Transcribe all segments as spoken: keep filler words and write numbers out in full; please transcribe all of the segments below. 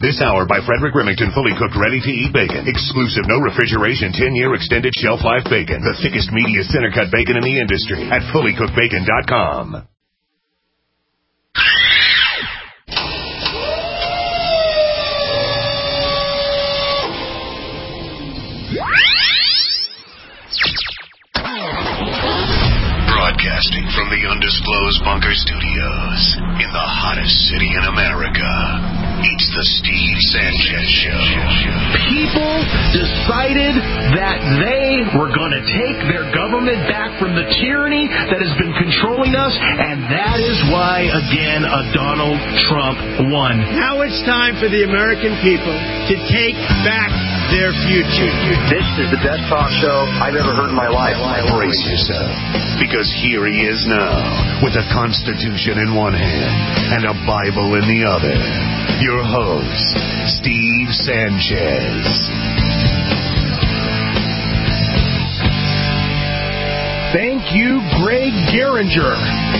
This hour by Frederick Remington, fully cooked, ready-to-eat bacon. Exclusive, no refrigeration, ten-year extended shelf life bacon. The thickest, meatiest, center-cut bacon in the industry at fully cooked bacon dot com. Broadcasting from the undisclosed bunker studios in the hottest city in America, it's the Steve Sanchez Show. People decided that they were going to take their government back from the tyranny that has been controlling us, and that is why, again, a Donald Trump won. Now it's time for the American people to take back their future. This is the best talk show I've ever heard in my life. Brace yourself, because here he is now, with a Constitution in one hand and a Bible in the other. Your host, Steve Sanchez. Thank you, Greg Geringer.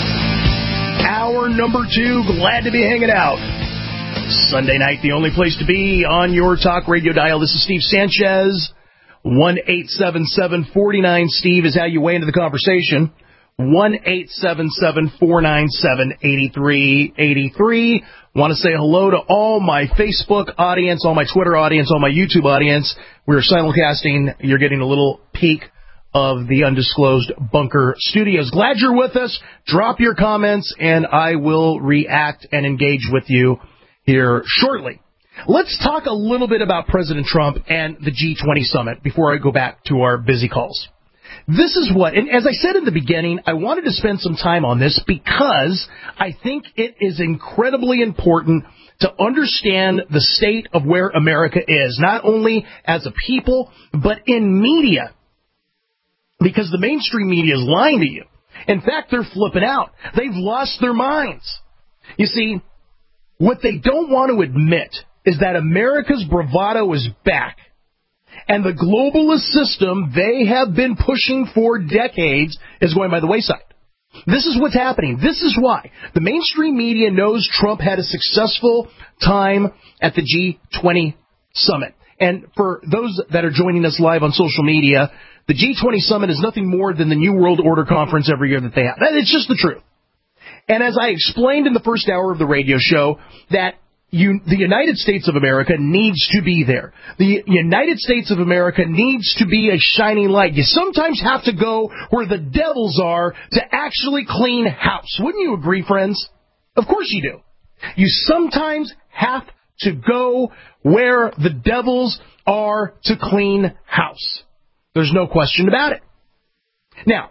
Hour number two, glad to be hanging out. Sunday night, the only place to be on your talk radio dial. This is Steve Sanchez. one eight seven seven, four nine, Steve is how you weigh into the conversation. one eight seven seven, four nine seven, eight three eight three. Want to say hello to all my Facebook audience, all my Twitter audience, all my YouTube audience. We're simulcasting. You're getting a little peek of the undisclosed bunker studios. Glad you're with us. Drop your comments, and I will react and engage with you here shortly. Let's talk a little bit about President Trump and the G twenty summit before I go back to our busy calls. This is what, and as I said in the beginning, I wanted to spend some time on this because I think it is incredibly important to understand the state of where America is, not only as a people, but in media. Because the mainstream media is lying to you. In fact, they're flipping out. They've lost their minds. You see, what they don't want to admit is that America's bravado is back. And the globalist system they have been pushing for decades is going by the wayside. This is what's happening. This is why. The mainstream media knows Trump had a successful time at the G twenty summit. And for those that are joining us live on social media, the G twenty summit is nothing more than the New World Order conference every year that they have. It's just the truth. And as I explained in the first hour of the radio show, that You, the United States of America needs to be there. The United States of America needs to be a shining light. You sometimes have to go where the devils are to actually clean house. Wouldn't you agree, friends? Of course you do. You sometimes have to go where the devils are to clean house. There's no question about it. Now,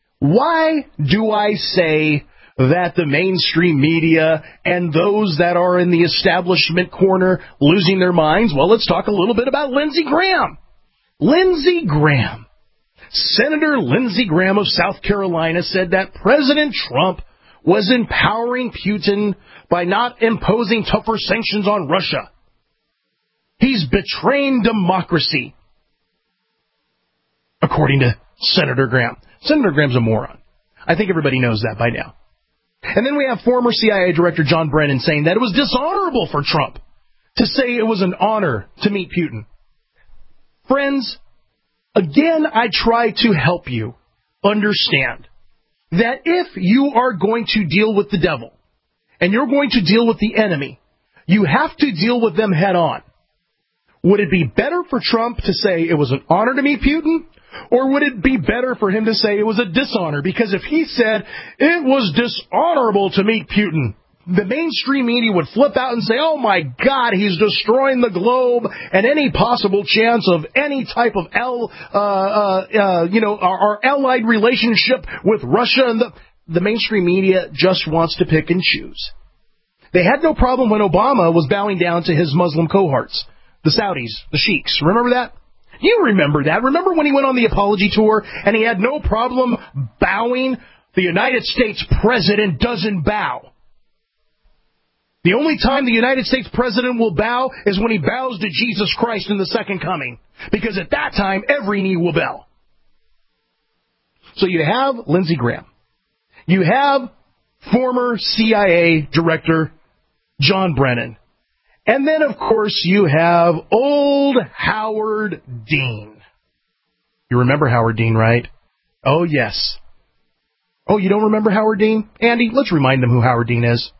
why do I say that the mainstream media and those that are in the establishment corner losing their minds? Well, let's talk a little bit about Lindsey Graham. Lindsey Graham. Senator Lindsey Graham of South Carolina said that President Trump was empowering Putin by not imposing tougher sanctions on Russia. He's betraying democracy, according to Senator Graham. Senator Graham's a moron. I think everybody knows that by now. And then we have former C I A Director John Brennan saying that it was dishonorable for Trump to say it was an honor to meet Putin. Friends, again, I try to help you understand that if you are going to deal with the devil and you're going to deal with the enemy, you have to deal with them head on. Would it be better for Trump to say it was an honor to meet Putin? Or would it be better for him to say it was a dishonor? Because if he said it was dishonorable to meet Putin, the mainstream media would flip out and say, oh, my God, he's destroying the globe and any possible chance of any type of, L, uh, uh, uh, you know, our, our allied relationship with Russia. And the, the mainstream media just wants to pick and choose. They had no problem when Obama was bowing down to his Muslim cohorts, the Saudis, the sheiks. Remember that? You remember that. Remember when he went on the apology tour and he had no problem bowing? The United States president doesn't bow. The only time the United States president will bow is when he bows to Jesus Christ in the second coming. Because at that time, every knee will bow. So you have Lindsey Graham. You have former C I A Director John Brennan. And then, of course, you have old Howard Dean. You remember Howard Dean, right? Oh, yes. Oh, you don't remember Howard Dean? Andy, let's remind them who Howard Dean is.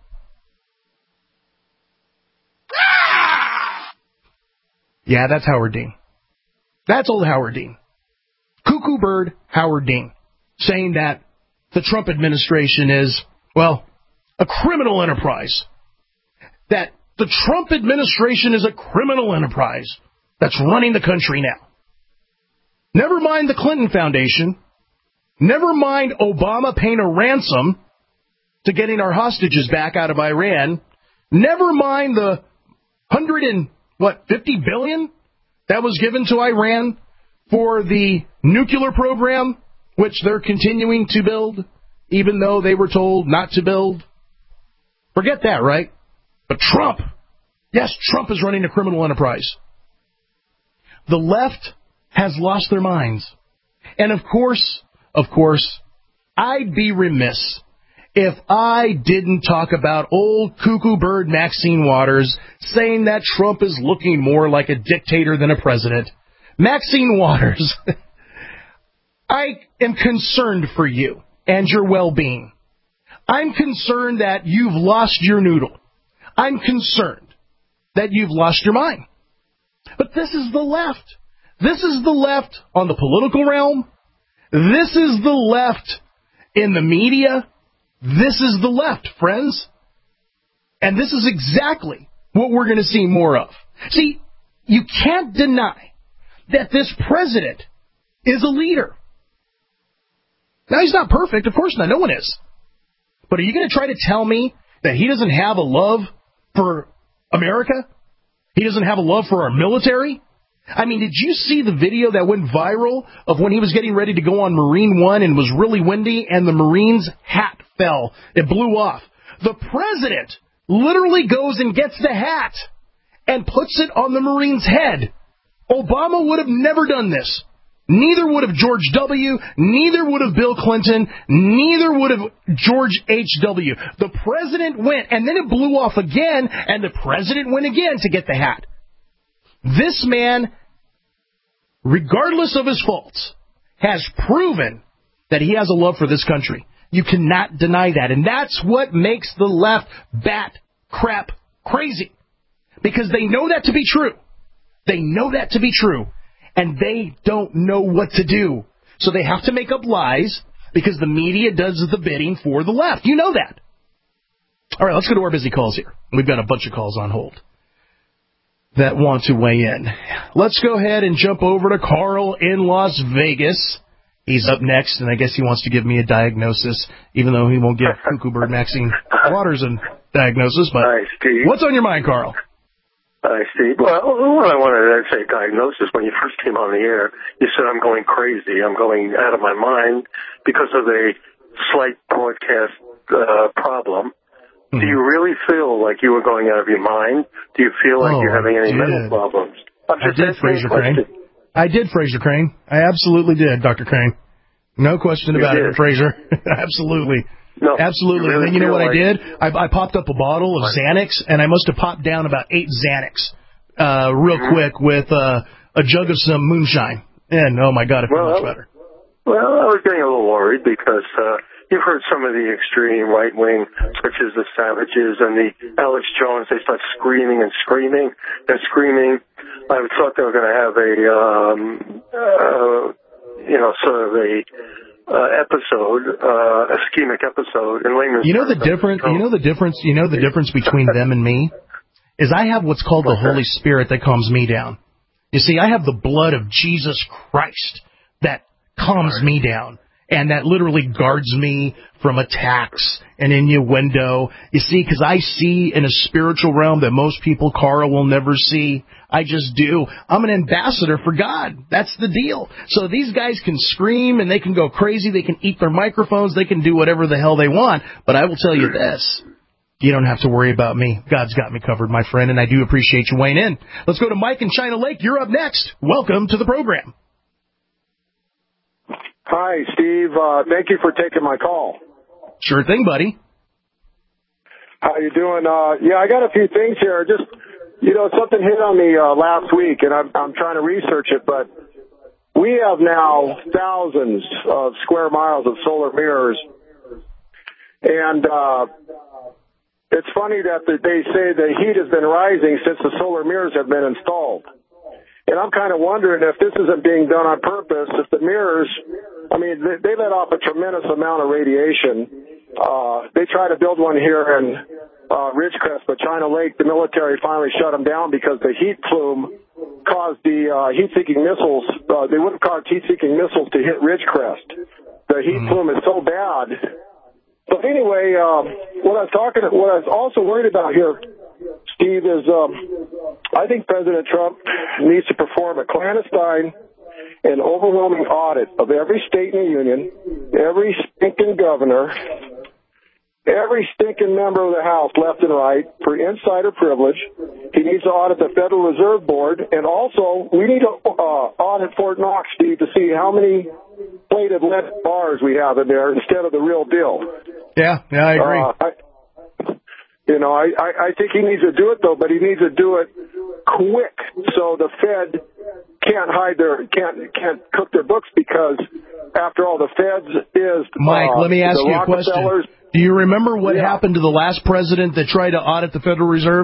Yeah, that's Howard Dean. That's old Howard Dean. Cuckoo bird Howard Dean, saying that the Trump administration is, well, a criminal enterprise. That the Trump administration is a criminal enterprise that's running the country now. Never mind the Clinton Foundation. Never mind Obama paying a ransom to getting our hostages back out of Iran. Never mind the hundred and what fifty billion that was given to Iran for the nuclear program, which they're continuing to build, even though they were told not to build. Forget that, right? But Trump, yes, Trump is running a criminal enterprise. The left has lost their minds. And of course, of course, I'd be remiss if I didn't talk about old cuckoo bird Maxine Waters saying that Trump is looking more like a dictator than a president. Maxine Waters, I am concerned for you and your well-being. I'm concerned that you've lost your noodle. I'm concerned that you've lost your mind. But this is the left. This is the left on the political realm. This is the left in the media. This is the left, friends. And this is exactly what we're going to see more of. See, you can't deny that this president is a leader. Now, he's not perfect. Of course not. No one is. But are you going to try to tell me that he doesn't have a love for America? He doesn't have a love for our military? I mean, did you see the video that went viral of when he was getting ready to go on Marine One and it was really windy and the Marine's hat fell? It blew off. The president literally goes and gets the hat and puts it on the Marine's head. Obama would have never done this. Neither would have George W. Neither would have Bill Clinton. Neither would have George H W. The president went, and then it blew off again, and the president went again to get the hat. This man, regardless of his faults, has proven that he has a love for this country. You cannot deny that. And that's what makes the left bat crap crazy. Because they know that to be true. They know that to be true. And they don't know what to do. So they have to make up lies because the media does the bidding for the left. You know that. All right, let's go to our busy calls here. We've got a bunch of calls on hold that want to weigh in. Let's go ahead and jump over to Carl in Las Vegas. He's up next, and I guess he wants to give me a diagnosis, even though he won't give Cuckoo Bird Maxine Waters a diagnosis. But Hi, Steve. What's on your mind, Carl? Hi, Steve. Well, what I wanted to say diagnosis, when you first came on the air, you said, I'm going crazy. I'm going out of my mind because of a slight broadcast uh, problem. Mm-hmm. Do you really feel like you were going out of your mind? Do you feel like oh, you're having any I mental problems? I'm just I did, Fraser Crane. I did, Fraser Crane. I absolutely did, Doctor Crane. No question you about did. it, Fraser. Absolutely. No, Absolutely. You really And then you know what like... I did? I, I popped up a bottle of Xanax, and I must have popped down about eight Xanax uh, real mm-hmm. quick with uh, a jug of some moonshine. And, oh, my God, I feel well, much better. Well, I was getting a little worried because uh, you've heard some of the extreme right-wing, such as the Savages and the Alex Jones. They start screaming and screaming and screaming. I thought they were going to have a, um, uh, you know, sort of a uh, episode, uh, a schemic episode in layman's You know the terms. difference. You know the difference. You know the difference between them and me is I have what's called the Holy Spirit that calms me down. You see, I have the blood of Jesus Christ that calms me down. And that literally guards me from attacks and innuendo. You see, because I see in a spiritual realm that most people, Carl, will never see. I just do. I'm an ambassador for God. That's the deal. So these guys can scream and they can go crazy. They can eat their microphones. They can do whatever the hell they want. But I will tell you this. You don't have to worry about me. God's got me covered, my friend, and I do appreciate you weighing in. Let's go to Mike in China Lake. You're up next. Welcome to the program. Hi, Steve. Uh, thank you for taking my call. Sure thing, buddy. How you doing? Uh, yeah, I got a few things here. Just You know, something hit on me uh, last week, and I'm, I'm trying to research it, but we have now thousands of square miles of solar mirrors. And uh, it's funny that they say the heat has been rising since the solar mirrors have been installed. And I'm kind of wondering if this isn't being done on purpose, if the mirrors, I mean, they, they let off a tremendous amount of radiation. Uh, they tried to build one here in uh, Ridgecrest, but China Lake, the military finally shut them down because the heat plume caused the uh, heat-seeking missiles, uh, they wouldn't cause heat-seeking missiles to hit Ridgecrest. The heat mm-hmm. plume is so bad. But anyway, um, what I was talking, what I was also worried about here, Steve, is um, I think President Trump needs to perform a clandestine and overwhelming audit of every state in the union, every stinking governor, every stinking member of the House, left and right, for insider privilege. He needs to audit the Federal Reserve Board, and also we need to uh, audit Fort Knox, Steve, to see how many plated lead bars we have in there instead of the real deal. Yeah, yeah, I agree. Uh, I, you know, I, I, I think he needs to do it, though, but he needs to do it quick so the Fed can't hide their, can't, can't cook their books, because after all, the Feds is... Mike, uh, let me ask you a question. Do you remember what yeah. happened to the last president that tried to audit the Federal Reserve?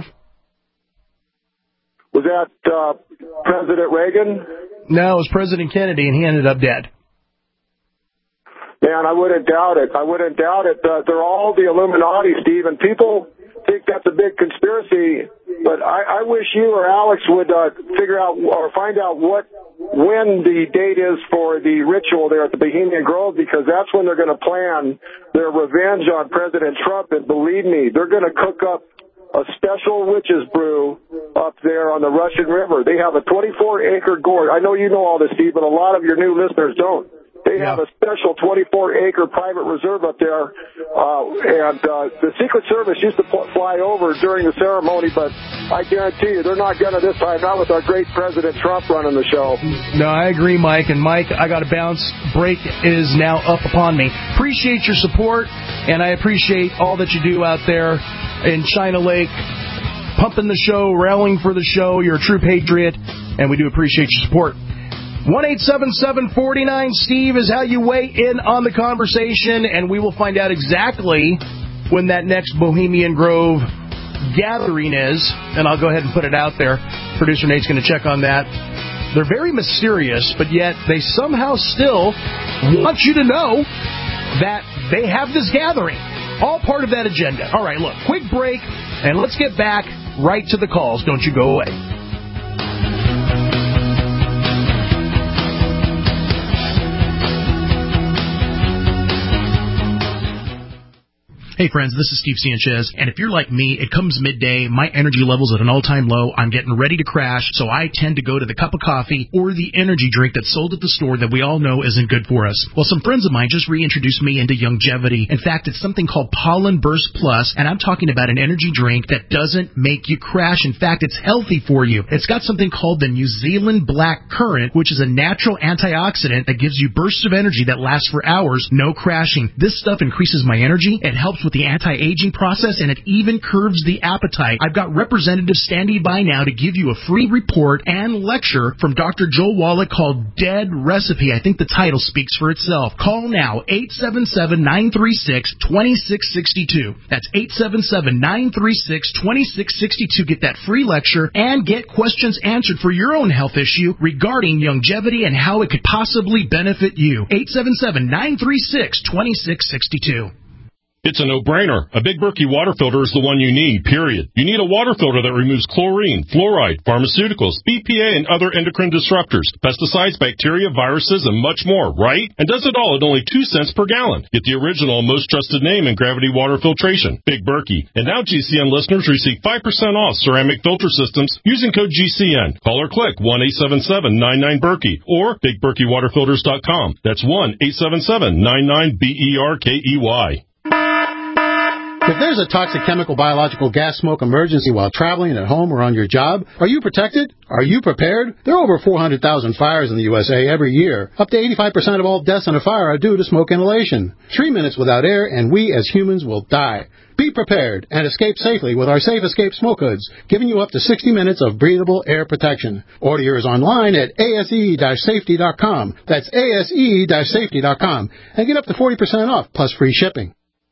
Was that uh, President Reagan? No, it was President Kennedy, and he ended up dead. Man, I wouldn't doubt it. I wouldn't doubt it. Uh, they're all the Illuminati, Steve, and people think that's a big conspiracy. But I, I wish you or Alex would uh, figure out or find out what when the date is for the ritual there at the Bohemian Grove, because that's when they're going to plan their revenge on President Trump. And believe me, they're going to cook up a special witch's brew up there on the Russian River. They have a twenty-four acre gorge. I know you know all this, Steve, but a lot of your new listeners don't. They yeah. have a special twenty-four acre private reserve up there, uh, and uh, the Secret Service used to pl- fly over during the ceremony, but I guarantee you they're not going to this time, not with our great President Trump running the show. No, I agree, Mike. And, Mike, I got to bounce. Break is now up upon me. Appreciate your support, and I appreciate all that you do out there in China Lake, pumping the show, rallying for the show. You're a true patriot, and we do appreciate your support. one eight seven seven, four nine, Steve is how you weigh in on the conversation, and we will find out exactly when that next Bohemian Grove gathering is, and I'll go ahead and put it out there. Producer Nate's going to check on that. They're very mysterious, but yet they somehow still want you to know that they have this gathering. All part of that agenda. All right, look, quick break, and let's get back right to the calls. Don't you go away. Hey friends, this is Steve Sanchez, and if you're like me, it comes midday, my energy level's at an all-time low, I'm getting ready to crash, so I tend to go to the cup of coffee or the energy drink that's sold at the store that we all know isn't good for us. Well, some friends of mine just reintroduced me into Youngevity. In fact, it's something called Pollen Burst Plus, and I'm talking about an energy drink that doesn't make you crash. In fact, it's healthy for you. It's got something called the New Zealand Black Currant, which is a natural antioxidant that gives you bursts of energy that last for hours, no crashing. This stuff increases my energy, it helps with the anti-aging process, and it even curbs the appetite. I've got representatives standing by now to give you a free report and lecture from Doctor Joel Wallach called Dead Recipe. I think the title speaks for itself. Call now, eight seven seven, nine three six, two six six two. That's eight seven seven, nine three six, two six six two. Get that free lecture and get questions answered for your own health issue regarding Youngevity and how it could possibly benefit you. eight seven seven, nine three six, two six six two. It's a no-brainer. A Big Berkey water filter is the one you need, period. You need a water filter that removes chlorine, fluoride, pharmaceuticals, B P A, and other endocrine disruptors, pesticides, bacteria, viruses, and much more, right? And does it all at only two cents per gallon. Get the original and most trusted name in gravity water filtration, Big Berkey. And now G C N listeners receive five percent off ceramic filter systems using code G C N. Call or click one eight seven seven, nine nine, Berkey or big berkey water filters dot com. That's one eight seven seven, nine nine, B E R K E Y. If there's a toxic chemical, biological, gas, smoke emergency while traveling at home or on your job, are you protected? Are you prepared? There are over four hundred thousand fires in the U S A every year. Up to eighty-five percent of all deaths in a fire are due to smoke inhalation. Three minutes without air, and we as humans will die. Be prepared and escape safely with our Safe Escape Smoke Hoods, giving you up to sixty minutes of breathable air protection. Order yours online at A S E safety dot com. That's A S E safety dot com. And get up to forty percent off, plus free shipping.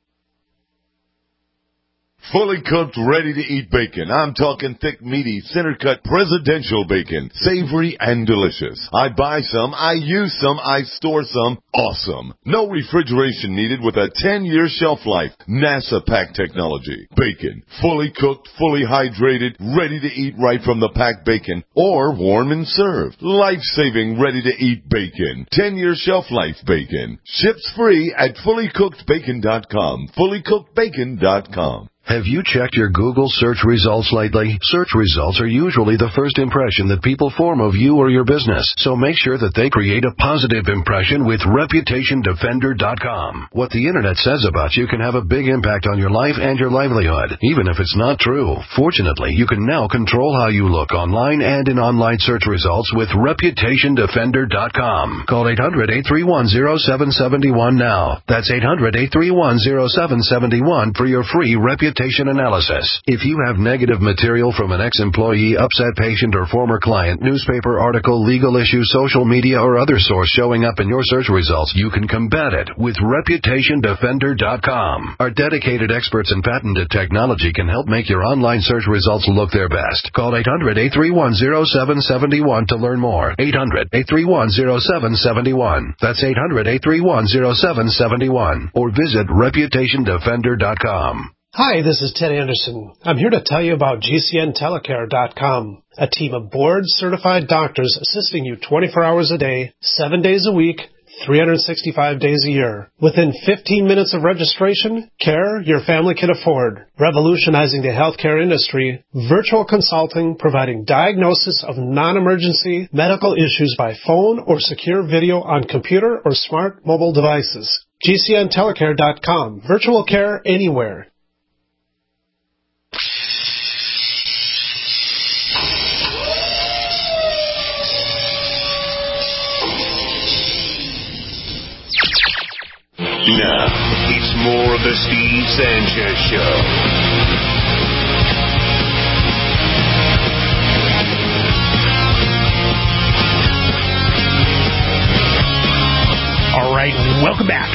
Fully cooked, ready-to-eat bacon. I'm talking thick, meaty, center-cut presidential bacon. Savory and delicious. I buy some, I use some, I store some. Awesome. No refrigeration needed with a ten-year shelf life. NASA pack technology. Bacon. Fully cooked, fully hydrated, ready to eat right from the packed bacon. Or warm and served. Life-saving, ready-to-eat bacon. ten-year shelf life bacon. Ships free at fully cooked bacon dot com. fully cooked bacon dot com. Have you checked your Google search results lately? Search results are usually the first impression that people form of you or your business, so make sure that they create a positive impression with reputation defender dot com. What the internet says about you can have a big impact on your life and your livelihood, even if it's not true. Fortunately, you can now control how you look online and in online search results with reputation defender dot com. Call eight hundred, eight three one, zero seven seven one now. That's eight hundred, eight three one, zero seven seven one for your free reputation analysis. If you have negative material from an ex-employee, upset patient, or former client, newspaper article, legal issue, social media, or other source showing up in your search results, you can combat it with reputation defender dot com. Our dedicated experts in patented technology can help make your online search results look their best. Call eight hundred, eight three one, zero seven seven one to learn more. eight hundred, eight three one, zero seven seven one. That's eight hundred, eight three one, zero seven seven one. Or visit reputation defender dot com. Hi, this is Ted Anderson. I'm here to tell you about G C N telecare dot com, a team of board-certified doctors assisting you twenty-four hours a day, seven days a week, three hundred sixty-five days a year. Within fifteen minutes of registration, care your family can afford. Revolutionizing the healthcare industry, virtual consulting providing diagnosis of non-emergency medical issues by phone or secure video on computer or smart mobile devices. G C N telecare dot com. Virtual care anywhere. Now, it's more of the Steve Sanchez Show. All right, welcome back.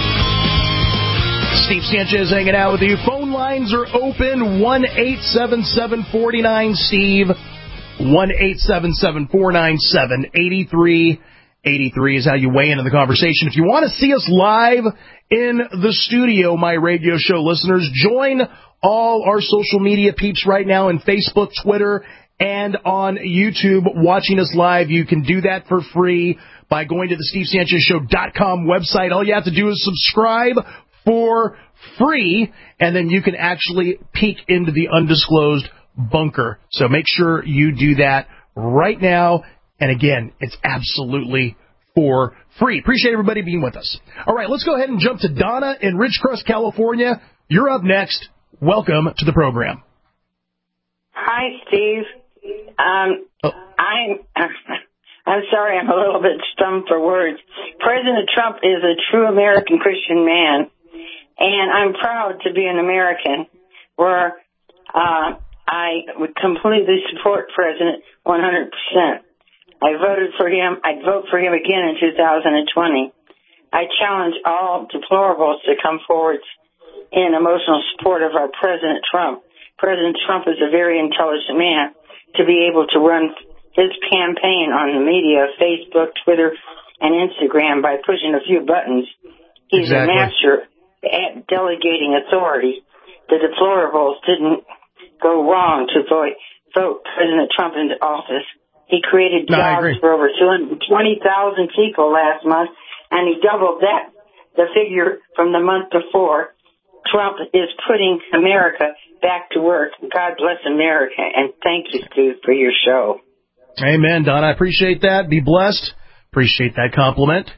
Steve Sanchez hanging out with you. Phone lines are open, one eight seven seven, four nine, Steve, one eight seven seven, four nine seven, eight three eighty-three is how you weigh in on the conversation. If you want to see us live in the studio, my radio show listeners, join all our social media peeps right now in Facebook, Twitter, and on YouTube watching us live. You can do that for free by going to the steve sanchez show dot com website. All you have to do is subscribe for free, and then you can actually peek into the undisclosed bunker. So make sure you do that right now. And again, it's absolutely for free. Appreciate everybody being with us. All right, let's go ahead and jump to Donna in Ridgecrest, California. You're up next. Welcome to the program. Hi, Steve. Um, oh. I'm I'm sorry, I'm a little bit stumped for words. President Trump is a true American Christian man, and I'm proud to be an American where uh, I would completely support President one hundred percent. I voted for him. I'd vote for him again in two thousand twenty. I challenge all deplorables to come forward in emotional support of our President Trump. President Trump is a very intelligent man to be able to run his campaign on the media, Facebook, Twitter, and Instagram by pushing a few buttons. He's exactly. a master at delegating authority. The deplorables didn't go wrong to vote, vote President Trump into office. He created jobs no, for over two hundred twenty thousand people last month, and he doubled that, the figure from the month before. Trump is putting America back to work. God bless America, and thank you, Steve, for your show. Amen, Don. I appreciate that. Be blessed. Appreciate that compliment.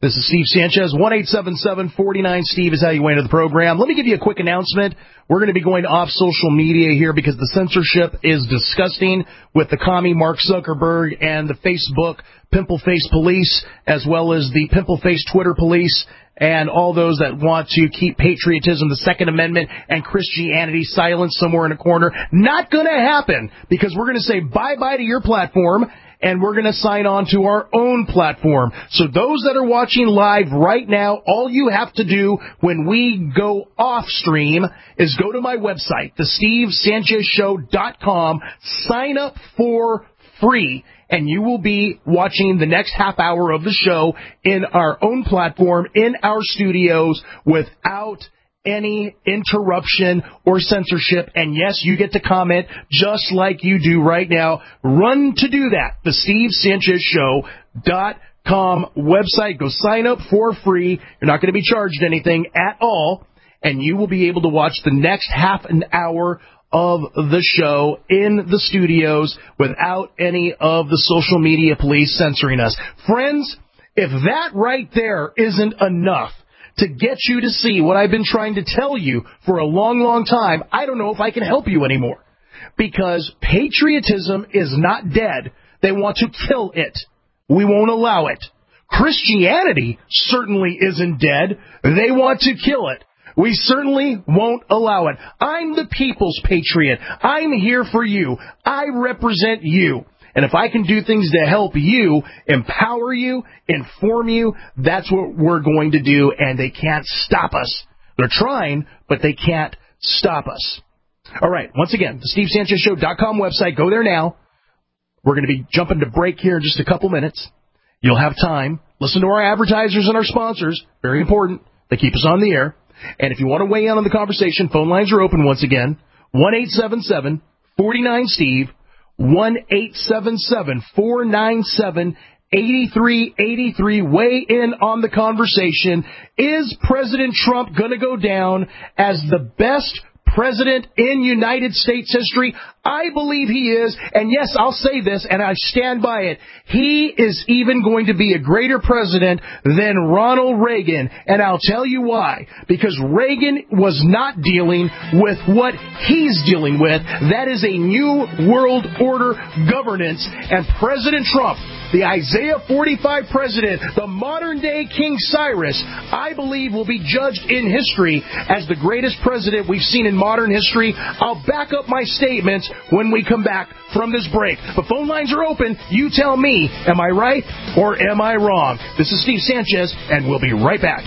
This is Steve Sanchez. one eight seven seven, four nine, Steve is how you enter the program. Let me give you a quick announcement. We're going to be going off social media here because the censorship is disgusting with the commie Mark Zuckerberg and the Facebook Pimple Face Police, as well as the Pimple Face Twitter Police, and all those that want to keep patriotism, the Second Amendment, and Christianity silent somewhere in a corner. Not going to happen, because we're going to say bye-bye to your platform, and we're going to sign on to our own platform. So those that are watching live right now, all you have to do when we go off stream is go to my website, the steve sanchez show dot com, sign up for free, and you will be watching the next half hour of the show in our own platform, in our studios, without any interruption or censorship. And yes, you get to comment just like you do right now. Run to do that. The steve sanchez show dot com website. Go sign up for free. You're not going to be charged anything at all. And you will be able to watch the next half an hour of the show in the studios without any of the social media police censoring us. Friends, if that right there isn't enough to get you to see what I've been trying to tell you for a long, long time, I don't know if I can help you anymore. Because patriotism is not dead. They want to kill it. We won't allow it. Christianity certainly isn't dead. They want to kill it. We certainly won't allow it. I'm the people's patriot. I'm here for you. I represent you. And if I can do things to help you, empower you, inform you, that's what we're going to do, and they can't stop us. They're trying, but they can't stop us. All right, once again, the steve sanchez show dot com website. Go there now. We're going to be jumping to break here in just a couple minutes. You'll have time. Listen to our advertisers and our sponsors. Very important. They keep us on the air. And if you want to weigh in on the conversation, phone lines are open once again. one eight seven seven, four nine, Steve. one eight seven seven, four nine seven, eight three eight three. Weigh in on the conversation. Is President Trump going to go down as the best president in United States history? I believe he is, and yes, I'll say this, and I stand by it. He is even going to be a greater president than Ronald Reagan, and I'll tell you why. Because Reagan was not dealing with what he's dealing with. That is a new world order governance, and President Trump, the Isaiah forty-five president, the modern-day King Cyrus, I believe will be judged in history as the greatest president we've seen in modern history. I'll back up my statements when we come back from this break. The phone lines are open. You tell me, am I right or am I wrong? This is Steve Sanchez, and we'll be right back.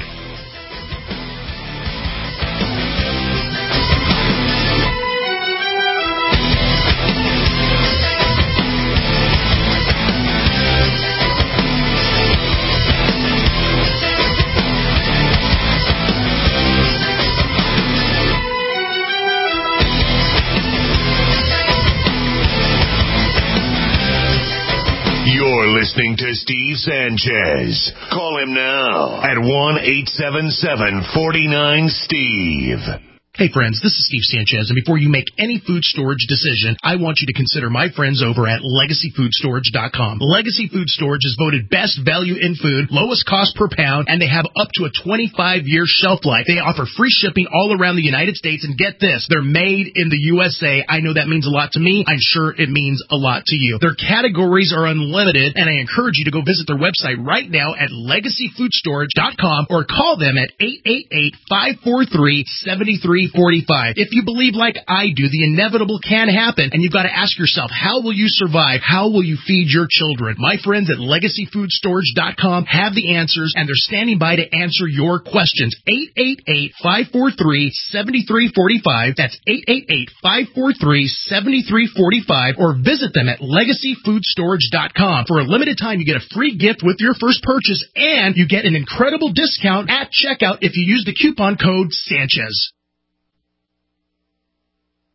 Listening to Steve Sanchez. Call him now at one eight seven seven, four nine, Steve. Hey friends, this is Steve Sanchez, and before you make any food storage decision, I want you to consider my friends over at legacy food storage dot com. Legacy Food Storage is voted best value in food, lowest cost per pound, and they have up to a twenty-five year shelf life. They offer free shipping all around the United States, and get this, they're made in the U S A. I know that means a lot to me. I'm sure it means a lot to you. Their categories are unlimited, and I encourage you to go visit their website right now at legacy food storage dot com or call them at eight eight eight, five four three, seven three forty-five. If you believe like I do, the inevitable can happen, and you've got to ask yourself, how will you survive? How will you feed your children? My friends at legacy food storage dot com have the answers, and they're standing by to answer your questions. eight eight eight, five four three, seven three four five. That's eight eight eight, five four three, seven three four five, or visit them at legacy food storage dot com. For a limited time, you get a free gift with your first purchase, and you get an incredible discount at checkout if you use the coupon code Sanchez.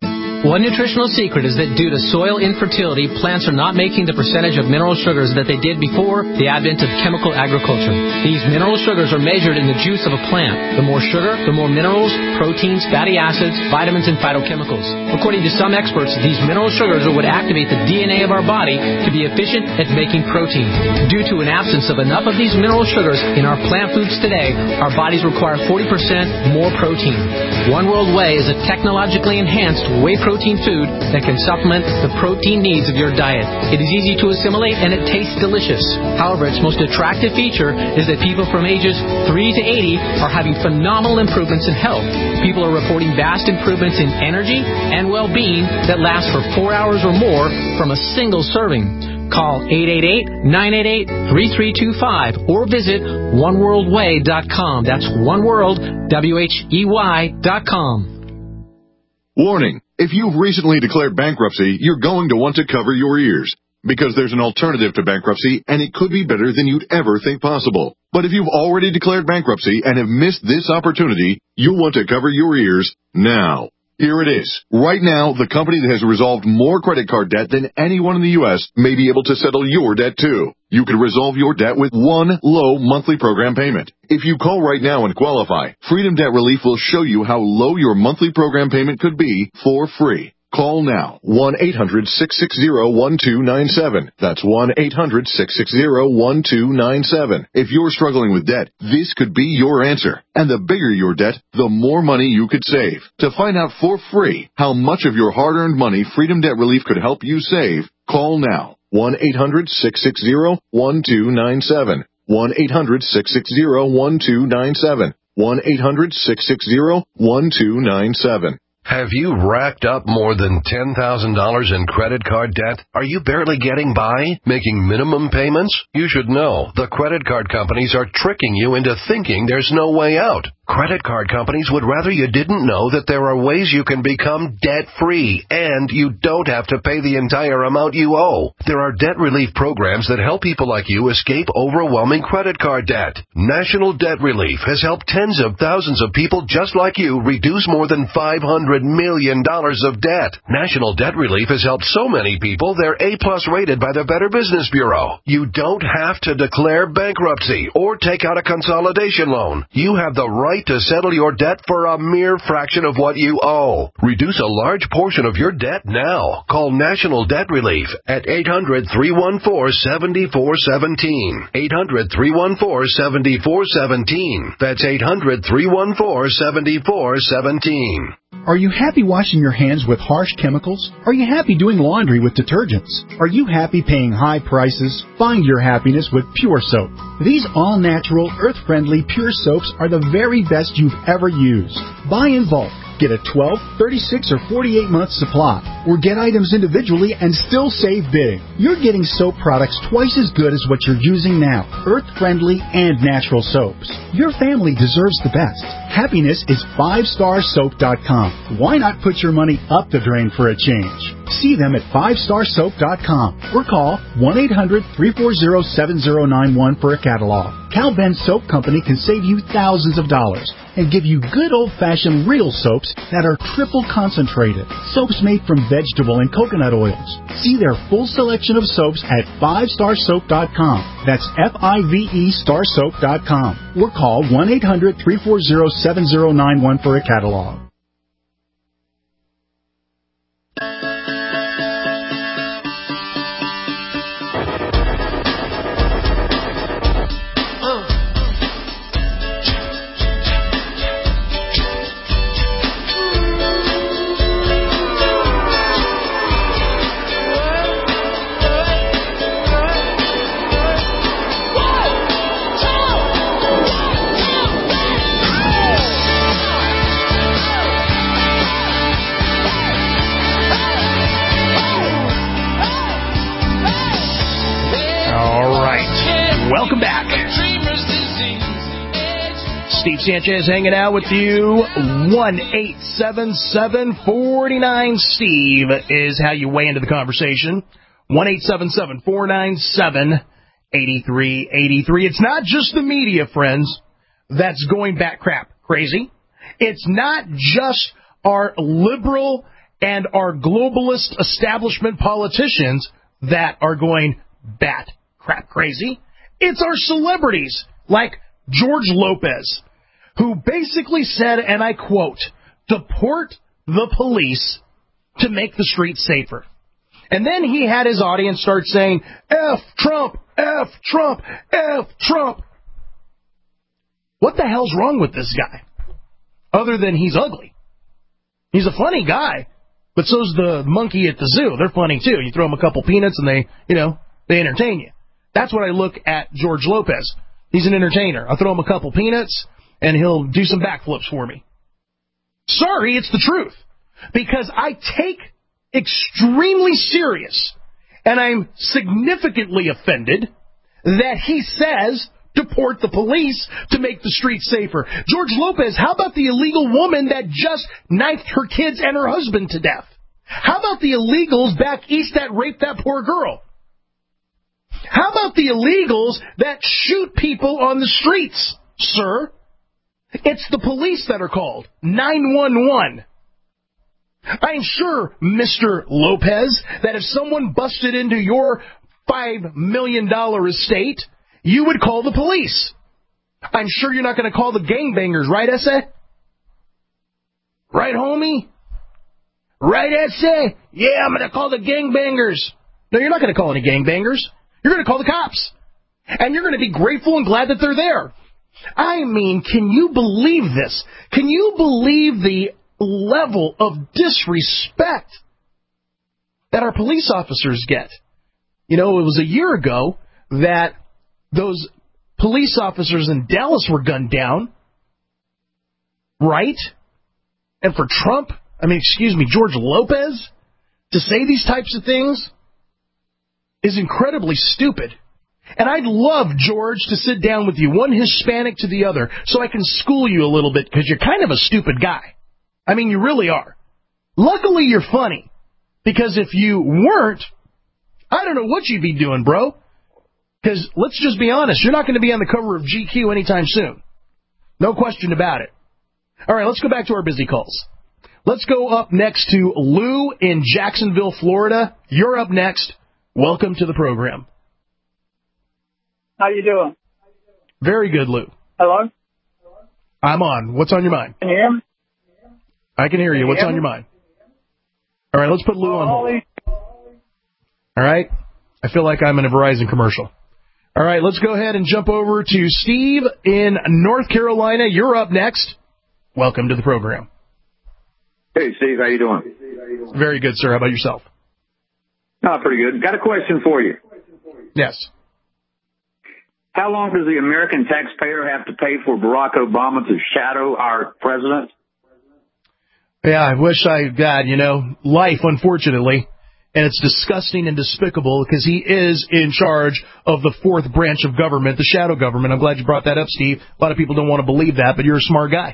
One nutritional secret is that due to soil infertility, plants are not making the percentage of mineral sugars that they did before the advent of chemical agriculture. These mineral sugars are measured in the juice of a plant. The more sugar, the more minerals, proteins, fatty acids, vitamins, and phytochemicals. According to some experts, these mineral sugars are what activate the D N A of our body to be efficient at making protein. Due to an absence of enough of these mineral sugars in our plant foods today, our bodies require forty percent more protein. One World Whey is a technologically enhanced whey protein food that can supplement the protein needs of your diet. It is easy to assimilate and it tastes delicious. However, its most attractive feature is that people from ages three to eighty are having phenomenal improvements in health. People are reporting vast improvements in energy and well-being that last for four hours or more from a single serving. Call eight eight eight, nine eight eight, three three two five or visit one world way dot com. That's oneworld, W H E Y dot com. Warning, if you've recently declared bankruptcy, you're going to want to cover your ears, because there's an alternative to bankruptcy, and it could be better than you'd ever think possible. But if you've already declared bankruptcy and have missed this opportunity, you'll want to cover your ears now. Here it is. Right now, the company that has resolved more credit card debt than anyone in the U S may be able to settle your debt too. You can resolve your debt with one low monthly program payment. If you call right now and qualify, Freedom Debt Relief will show you how low your monthly program payment could be for free. Call now, one eight hundred, six six zero, one two nine seven. That's one eight hundred, six six zero, one two nine seven. If you're struggling with debt, this could be your answer. And the bigger your debt, the more money you could save. To find out for free how much of your hard-earned money Freedom Debt Relief could help you save, call now, one eight hundred, six six zero, one two nine seven. one eight hundred, six six zero, one two nine seven. one eight hundred, six six zero, one two nine seven. Have you racked up more than ten thousand dollars in credit card debt? Are you barely getting by, making minimum payments? You should know the credit card companies are tricking you into thinking there's no way out. Credit card companies would rather you didn't know that there are ways you can become debt-free, and you don't have to pay the entire amount you owe. There are debt relief programs that help people like you escape overwhelming credit card debt. National Debt Relief has helped tens of thousands of people just like you reduce more than five hundred million dollars of debt. National Debt Relief has helped so many people they're A-plus rated by the Better Business Bureau. You don't have to declare bankruptcy or take out a consolidation loan. You have the right to settle your debt for a mere fraction of what you owe. Reduce a large portion of your debt now. Call National Debt Relief at eight hundred, three one four, seven four one seven. eight hundred, three one four, seven four one seven. That's eight hundred, three one four, seven four one seven. Are you happy washing your hands with harsh chemicals? Are you happy doing laundry with detergents? Are you happy paying high prices? Find your happiness with Pure Soap. These all-natural, earth-friendly Pure Soaps are the very best you've ever used. Buy in bulk. Get a twelve, thirty-six, or forty-eight month supply, or get items individually and still save big. You're getting soap products twice as good as what you're using now, earth-friendly and natural soaps. Your family deserves the best. Happiness is five star soap dot com. Why not put your money up the drain for a change? See them at five star soap dot com or call one eight hundred, three four zero, seven zero nine one for a catalog. Cal Ben Soap Company can save you thousands of dollars and give you good old-fashioned real soaps that are triple concentrated. Soaps made from vegetable and coconut oils. See their full selection of soaps at five star soap dot com. That's F I V E star soap dot com. Or call one eight hundred, three four zero, seven zero nine one for a catalog. Welcome back. Steve Sanchez hanging out with you. one eight seven seven, four nine, Steve is how you weigh into the conversation. one eight seven seven, four nine seven, eight three eight three. It's not just the media, friends, that's going bat crap crazy. It's not just our liberal and our globalist establishment politicians that are going bat crap crazy. It's our celebrities like George Lopez, who basically said, and I quote, deport the police to make the streets safer. And then he had his audience start saying, F Trump, F Trump, F Trump. What the hell's wrong with this guy? Other than he's ugly. He's a funny guy, but so's the monkey at the zoo. They're funny too. You throw them a couple peanuts and they, you know, they entertain you. That's what I look at George Lopez. He's an entertainer. I'll throw him a couple peanuts and he'll do some backflips for me. Sorry, it's the truth. Because I take extremely serious, and I'm significantly offended that he says deport the police to make the streets safer. George Lopez, how about the illegal woman that just knifed her kids and her husband to death? How about the illegals back east that raped that poor girl? How about the illegals that shoot people on the streets, sir? It's the police that are called. nine one one. I'm sure, Mister Lopez, that if someone busted into your five million dollars estate, you would call the police. I'm sure you're not going to call the gangbangers, right, Essa? Right, homie? Right, Essa? Yeah, I'm going to call the gangbangers. No, you're not going to call any gangbangers. You're going to call the cops. And you're going to be grateful and glad that they're there. I mean, can you believe this? Can you believe the level of disrespect that our police officers get? You know, it was a year ago that those police officers in Dallas were gunned down, right? And for Trump, I mean, excuse me, George Lopez, to say these types of things is incredibly stupid. And I'd love, George, to sit down with you, one Hispanic to the other, so I can school you a little bit, because you're kind of a stupid guy. I mean, you really are. Luckily, you're funny, because if you weren't, I don't know what you'd be doing, bro. Because let's just be honest, you're not going to be on the cover of G Q anytime soon. No question about it. All right, let's go back to our busy calls. Let's go up next to Lou in Jacksonville, Florida. You're up next. Welcome to the program. How you doing? Very good, Lou. Hello? I'm on. What's on your mind? Can you hear me? I can hear you. What's on your mind? All right, let's put Lou on hold. All right? I feel like I'm in a Verizon commercial. All right, let's go ahead and jump over to Steve in North Carolina. You're up next. Welcome to the program. Hey, Steve. How you doing? Very good, sir. How about yourself? Oh, pretty good. Got a question for you. Yes. How long does the American taxpayer have to pay for Barack Obama to shadow our president? Yeah, I wish I got, you know, life, unfortunately. And it's disgusting and despicable because he is in charge of the fourth branch of government, the shadow government. I'm glad you brought that up, Steve. A lot of people don't want to believe that, but you're a smart guy.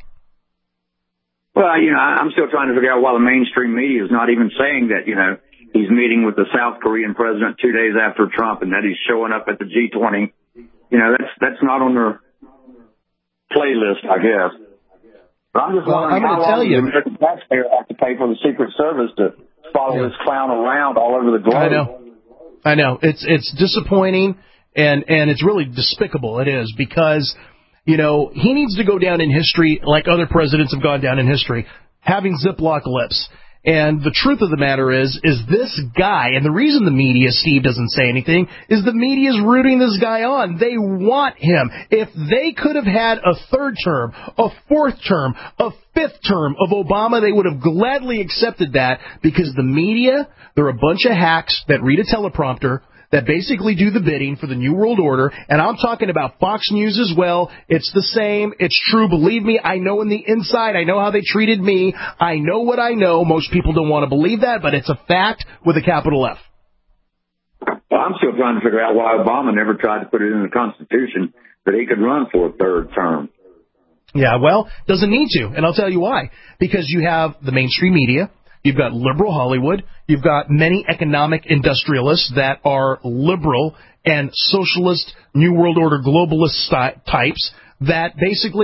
Well, you know, I'm still trying to figure out why the mainstream media is not even saying that, you know, he's meeting with the South Korean president two days after Trump and that he's showing up at the G twenty. You know, that's that's not on their playlist, I guess. But I'm just well, wondering I'm how tell long you. the American taxpayer have to pay for the Secret Service to follow Yeah. this clown around all over the globe. I know. I know. It's it's disappointing and, and it's really despicable. It is because, you know, he needs to go down in history like other presidents have gone down in history, having Ziploc lips. And the truth of the matter is, is this guy, and the reason the media, Steve, doesn't say anything, is the media is rooting this guy on. They want him. If they could have had a third term, a fourth term, a fifth term of Obama, they would have gladly accepted that because the media, they're a bunch of hacks that read a teleprompter, that basically do the bidding for the New World Order, and I'm talking about Fox News as well. It's the same. It's true. Believe me, I know in the inside. I know how they treated me. I know what I know. Most people don't want to believe that, but it's a fact with a capital F. Well, I'm still trying to figure out why Obama never tried to put it in the Constitution that he could run for a third term. Yeah, well, doesn't need to, and I'll tell you why. Because you have the mainstream media. You've got liberal Hollywood. You've got many economic industrialists that are liberal and socialist, New World Order globalist types that basically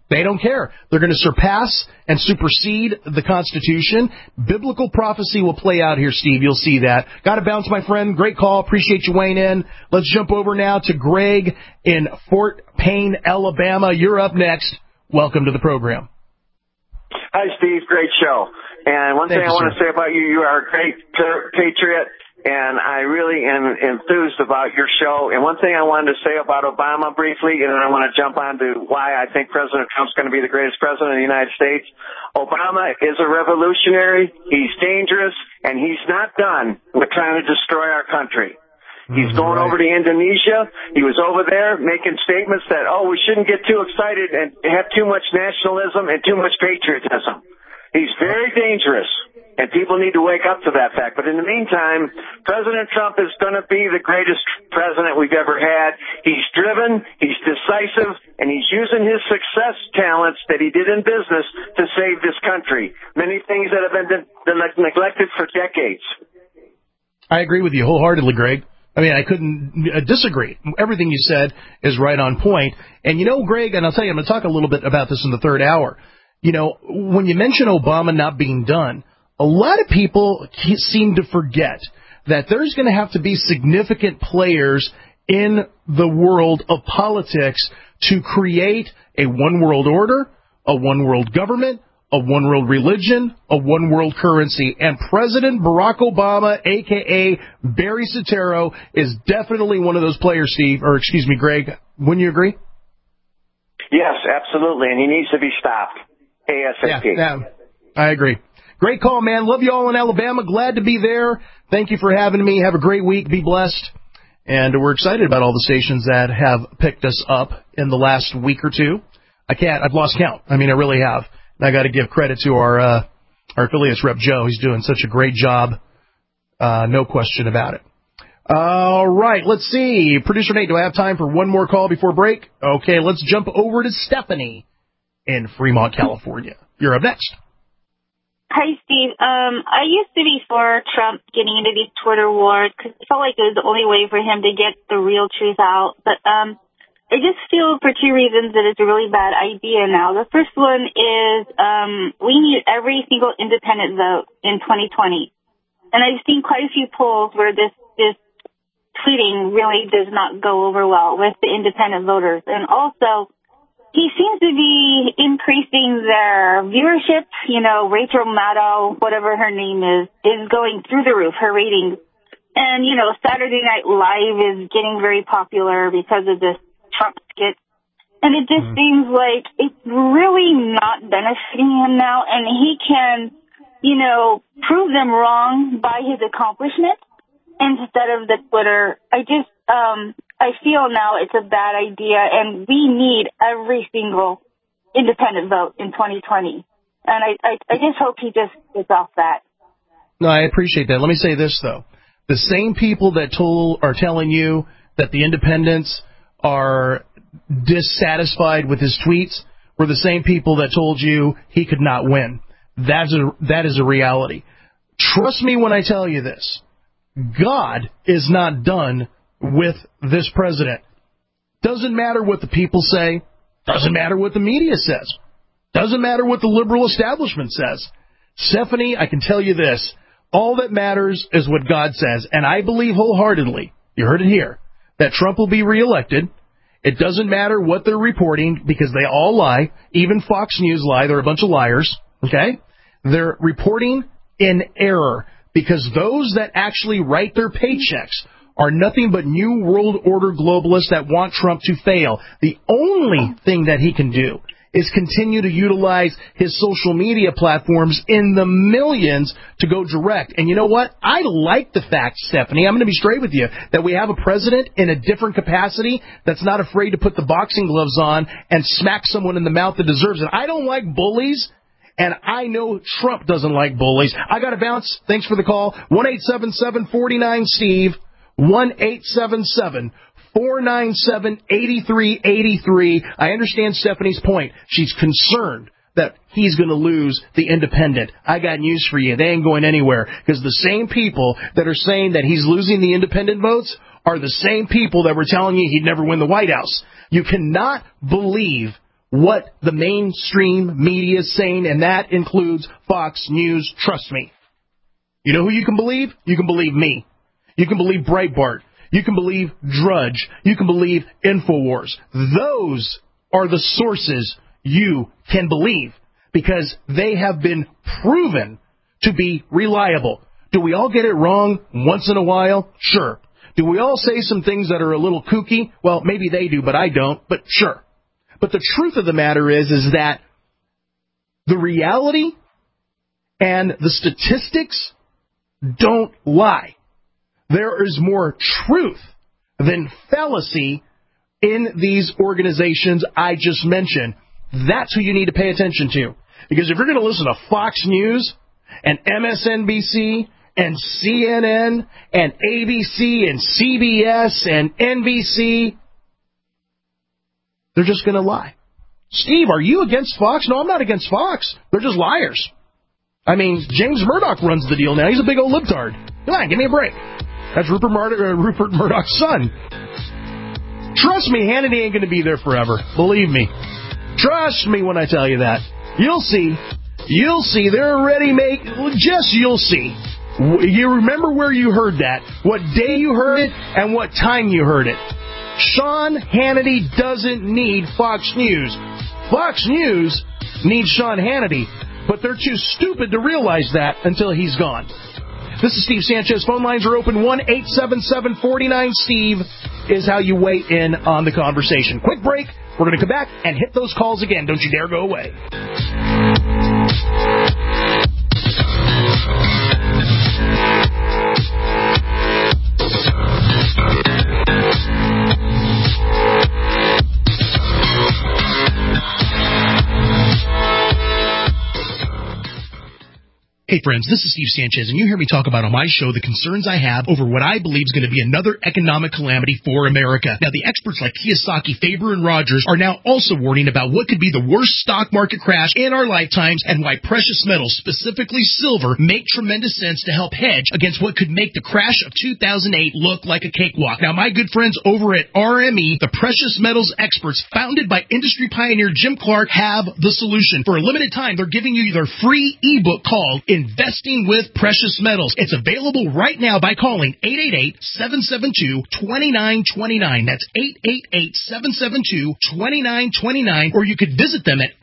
They don't care. They're going to surpass and supersede the Constitution. Biblical prophecy will play out here, Steve. You'll see that. Got to bounce, my friend. Great call. Appreciate you weighing in. Let's jump over now to Greg in Fort Payne, Alabama. You're up next. Welcome to the program. Hi, Steve. Great show. And one Thank thing you, I want sir. to say about you, you are a great pa- patriot, and I really am enthused about your show. And one thing I wanted to say about Obama briefly, and then I want to jump on to why I think President Trump's going to be the greatest president of the United States. Obama is a revolutionary. He's dangerous, and he's not done with trying to destroy our country. He's going over to Indonesia. He was over there making statements that, oh, we shouldn't get too excited and have too much nationalism and too much patriotism. He's very dangerous, and people need to wake up to that fact. But in the meantime, President Trump is going to be the greatest president we've ever had. He's driven, he's decisive, and he's using his success talents that he did in business to save this country. Many things that have been neglected for decades. I agree with you wholeheartedly, Greg. I mean, I couldn't uh, disagree. Everything you said is right on point. And you know, Greg, and I'll tell you, I'm going to talk a little bit about this in the third hour. You know, when you mention Obama not being done, a lot of people seem to forget that there's going to have to be significant players in the world of politics to create a one world order, a one world government, a one world religion, a one world currency. And President Barack Obama, a k a. Barry Soetoro, is definitely one of those players, Steve, or excuse me, Greg. Wouldn't you agree? Yes, absolutely, and he needs to be stopped. ASAP. Yeah, yeah, I agree. Great call, man. Love you all in Alabama. Glad to be there. Thank you for having me. Have a great week. Be blessed. And we're excited about all the stations that have picked us up in the last week or two. I can't. I've lost count. I mean, I really have. And I got to give credit to our uh, our affiliates rep, Joe. He's doing such a great job. Uh, no question about it. All right. Let's see. Producer Nate, do I have time for one more call before break? Okay, let's jump over to Stephanie in Fremont, California. You're up next. Hi, Steve. Um, I used to be for Trump getting into these Twitter wars because I felt like it was the only way for him to get the real truth out. But um, I just feel for two reasons that it's a really bad idea now. The first one is um, we need every single independent vote in twenty twenty. And I've seen quite a few polls where this, this tweeting really does not go over well with the independent voters. And also, he seems to be increasing their viewership. You know, Rachel Maddow, whatever her name is, is going through the roof, her ratings. And, you know, Saturday Night Live is getting very popular because of this Trump skit. And it just mm. seems like it's really not benefiting him now. And he can, you know, prove them wrong by his accomplishments instead of the Twitter. I just, um, I feel now it's a bad idea, and we need every single independent vote in twenty twenty. And I, I, I just hope he just gets off that. No, I appreciate that. Let me say this, though. The same people that told are telling you that the independents are dissatisfied with his tweets were the same people that told you he could not win. That's a, that is a reality. Trust me when I tell you this. God is not done with this president. Doesn't matter what the people say. Doesn't matter what the media says. Doesn't matter what the liberal establishment says. Stephanie, I can tell you this. All that matters is what God says. And I believe wholeheartedly, you heard it here, that Trump will be reelected. It doesn't matter what they're reporting because they all lie. Even Fox News lie. They're a bunch of liars. Okay? They're reporting in error because those that actually write their paychecks are nothing but New World Order globalists that want Trump to fail. The only thing that he can do is continue to utilize his social media platforms in the millions to go direct. And you know what? I like the fact, Stephanie, I'm going to be straight with you, that we have a president in a different capacity that's not afraid to put the boxing gloves on and smack someone in the mouth that deserves it. I don't like bullies. And I know Trump doesn't like bullies. I got to bounce. Thanks for the call. one eight seven seven, four nine, Steve. one eight seven seven, four nine seven, eight three eight three. I understand Stephanie's point. She's concerned that he's going to lose the independent. I got news for you. They ain't going anywhere because the same people that are saying that he's losing the independent votes are the same people that were telling you he'd never win the White House. You cannot believe what the mainstream media is saying, and that includes Fox News. Trust me. You know who you can believe? You can believe me. You can believe Breitbart. You can believe Drudge. You can believe InfoWars. Those are the sources you can believe because they have been proven to be reliable. Do we all get it wrong once in a while? Sure. Do we all say some things that are a little kooky? Well, maybe they do, but I don't, but sure. But the truth of the matter is, is that the reality and the statistics don't lie. There is more truth than fallacy in these organizations I just mentioned. That's who you need to pay attention to. Because if you're going to listen to Fox News and M S N B C and C N N and A B C and C B S and N B C, they're just going to lie. Steve, are you against Fox? No, I'm not against Fox. They're just liars. I mean, James Murdoch runs the deal now. He's a big old libtard. Come on, give me a break. That's Rupert, Mur- uh, Rupert Murdoch's son. Trust me, Hannity ain't going to be there forever. Believe me. Trust me when I tell you that. You'll see. You'll see. They're already making... Just you'll see. You remember where you heard that, what day you heard it, and what time you heard it. Sean Hannity doesn't need Fox News. Fox News needs Sean Hannity, but they're too stupid to realize that until he's gone. This is Steve Sanchez. Phone lines are open. one eight seven seven, four nine Steve is how you weigh in on the conversation. Quick break. We're going to come back and hit those calls again. Don't you dare go away. Hey friends, this is Steve Sanchez, and you hear me talk about on my show the concerns I have over what I believe is going to be another economic calamity for America. Now, the experts like Kiyosaki, Faber, and Rogers are now also warning about what could be the worst stock market crash in our lifetimes and why precious metals, specifically silver, make tremendous sense to help hedge against what could make the crash of two thousand eight look like a cakewalk. Now, my good friends over at R M E, the precious metals experts founded by industry pioneer Jim Clark, have the solution. For a limited time, they're giving you their free ebook called Investing with Precious Metals. It's available right now by calling eight eight eight, seven seven two, two nine two nine. That's eight eight eight, seven seven two, two nine two nine. Or you could visit them at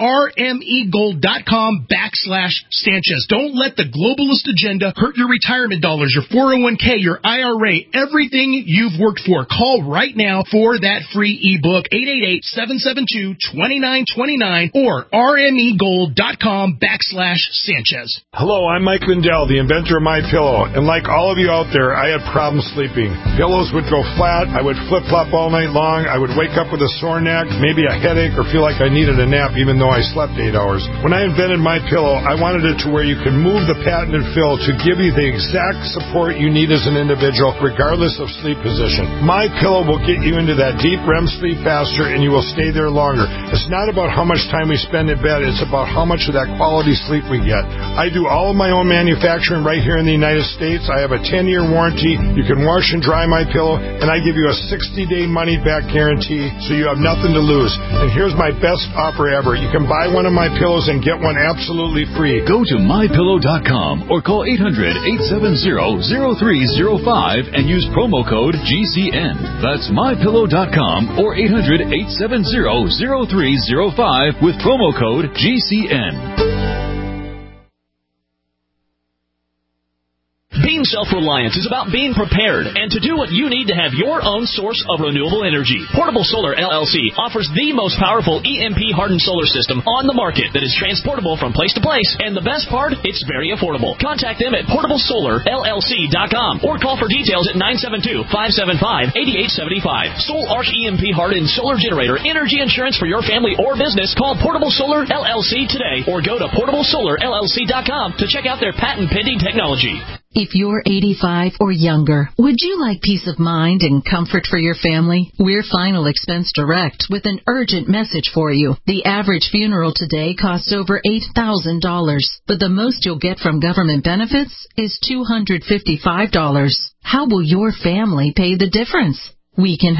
rmegold.com backslash Sanchez. Don't let the globalist agenda hurt your retirement dollars, your four oh one k, your I R A, everything you've worked for. Call right now for that free ebook, eight eight eight, seven seven two, two nine two nine or rmegold.com backslash Sanchez. Hello, I'm Mike Lindell, the inventor of MyPillow, and like all of you out there, I had problems sleeping. Pillows would go flat, I would flip-flop all night long, I would wake up with a sore neck, maybe a headache, or feel like I needed a nap even though I slept eight hours. When I invented MyPillow, I wanted it to where you could move the patented fill to give you the exact support you need as an individual, regardless of sleep position. MyPillow will get you into that deep R E M sleep faster, and you will stay there longer. It's not about how much time we spend in bed, it's about how much of that quality sleep we get. I do all of my own manufacturing right here in the United States. I have a ten-year warranty. You can wash and dry my pillow, and I give you a sixty-day money-back guarantee, so you have nothing to lose. And here's my best offer ever. You can buy one of my pillows and get one absolutely free. Go to my pillow dot com or call eight hundred, eight seven zero, zero three zero five and use promo code G C N. That's my pillow dot com or eight hundred, eight seven zero, zero three zero five with promo code G C N. Being self-reliant is about being prepared and to do what you need to have your own source of renewable energy. Portable Solar L L C offers the most powerful E M P-hardened solar system on the market that is transportable from place to place, and the best part, it's very affordable. Contact them at portable solar L L C dot com or call for details at nine seven two, five seven five, eight eight seven five. Soul Arch E M P-hardened solar generator energy insurance for your family or business. Call Portable Solar L L C today or go to portable solar L L C dot com to check out their patent-pending technology. If you're eighty-five or younger, would you like peace of mind and comfort for your family? We're Final Expense Direct with an urgent message for you. The average funeral today costs over eight thousand dollars, but the most you'll get from government benefits is two hundred fifty-five dollars. How will your family pay the difference? We can help.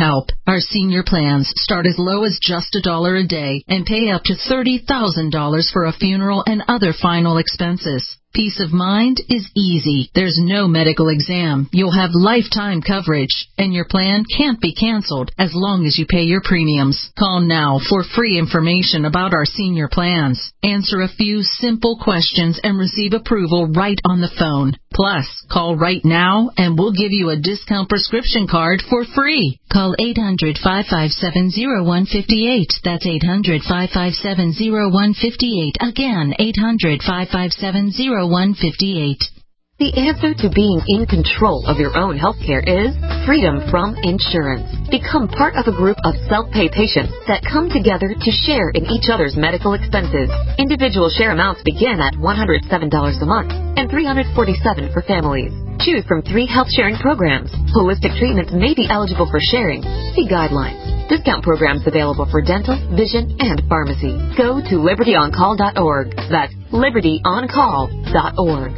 Our senior plans start as low as just a dollar a day and pay up to thirty thousand dollars for a funeral and other final expenses. Peace of mind is easy. There's no medical exam. You'll have lifetime coverage, and your plan can't be canceled as long as you pay your premiums. Call now for free information about our senior plans. Answer a few simple questions and receive approval right on the phone. Plus, call right now and we'll give you a discount prescription card for free. Call eight hundred, five five seven, zero one five eight. That's eight hundred, five five seven, zero one five eight. Again, eight hundred, five five seven, zero one five eight. The answer to being in control of your own healthcare is freedom from insurance. Become part of a group of self-pay patients that come together to share in each other's medical expenses. Individual share amounts begin at one hundred seven dollars a month and three hundred forty-seven dollars for families. Choose from three health sharing programs. Holistic treatments may be eligible for sharing. See guidelines. Discount programs available for dental, vision, and pharmacy. Go to liberty on call dot org. That's liberty on call dot org.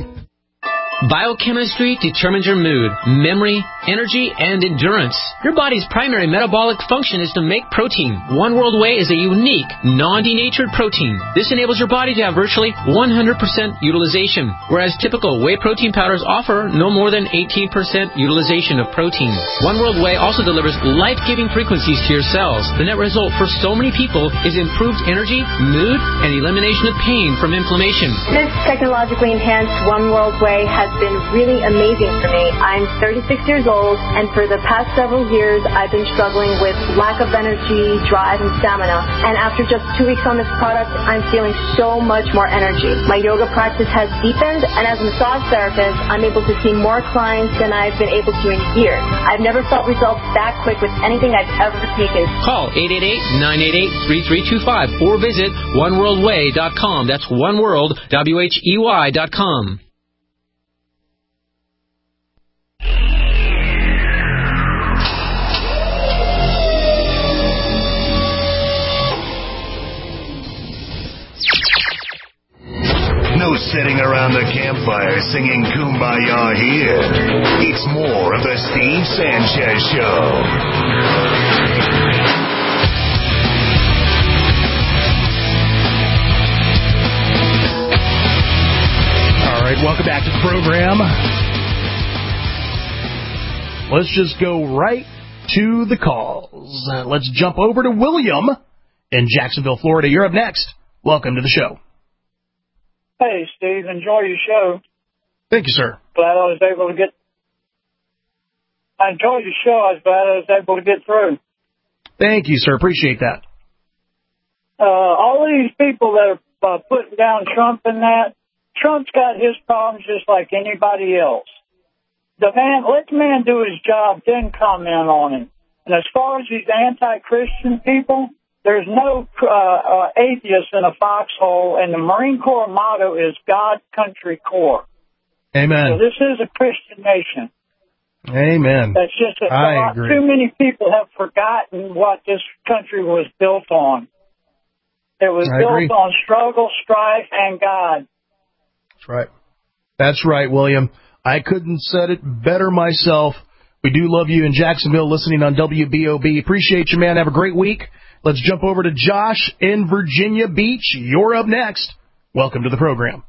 Biochemistry determines your mood, memory, energy, and endurance. Your body's primary metabolic function is to make protein. One World Whey is a unique, non-denatured protein. This enables your body to have virtually one hundred percent utilization, whereas typical whey protein powders offer no more than eighteen percent utilization of protein. One World Whey also delivers life-giving frequencies to your cells. The net result for so many people is improved energy, mood, and elimination of pain from inflammation. This technologically enhanced One World Whey has been really amazing for me. I'm thirty-six years old, and for the past several years, I've been struggling with lack of energy, drive, and stamina. And after just two weeks on this product, I'm feeling so much more energy. My yoga practice has deepened, and as a massage therapist, I'm able to see more clients than I've been able to in years. I've never felt results that quick with anything I've ever taken. Call eight eight eight, nine eight eight, three three two five or visit one world way dot com. That's one world, W H E Y dot com. No sitting around the campfire singing Kumbaya here. It's more of the Steve Sanchez Show. All right, welcome back to the program. Let's just go right to the calls. Uh, let's jump over to William in Jacksonville, Florida. You're up next. Welcome to the show. Hey, Steve, enjoy your show. Thank you, sir. Glad I was able to get... I enjoyed your show. I was glad I was able to get through. Thank you, sir. Appreciate that. Uh, all these people that are uh, putting down Trump and that, Trump's got his problems just like anybody else. The man, let the man do his job, then comment on him. And as far as these anti-Christian people, there's no uh, uh, atheists in a foxhole, and the Marine Corps motto is God, Country, Corps. Amen. So this is a Christian nation. Amen. That's just a, I lot, agree. Too many people have forgotten what this country was built on. It was I built agree. on struggle, strife, and God. That's right. That's right, William. I couldn't said it better myself. We do love you in Jacksonville, listening on W B O B. Appreciate you, man. Have a great week. Let's jump over to Josh in Virginia Beach. You're up next. Welcome to the program.